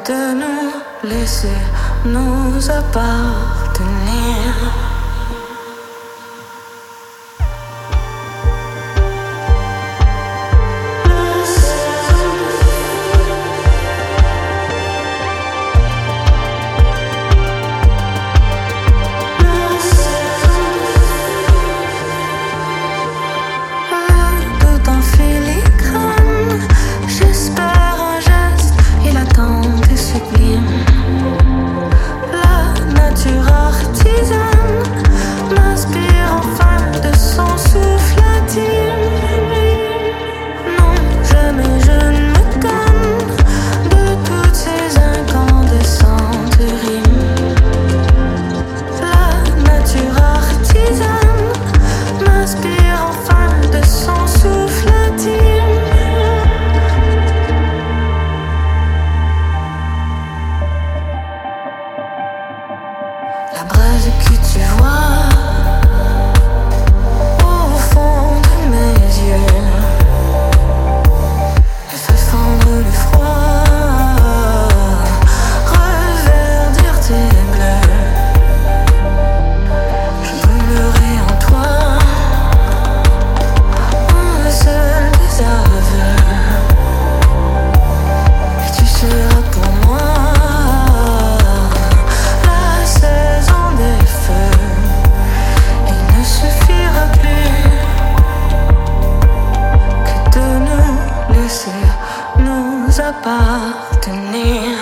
de nous laisser nous appartenir. La braise que tu vois au fond de mes yeux, elle fait fondre le froid, reverdir tes bleus. Je brûlerai en toi un seul des aveux, et tu seras pour moi nous appartenir.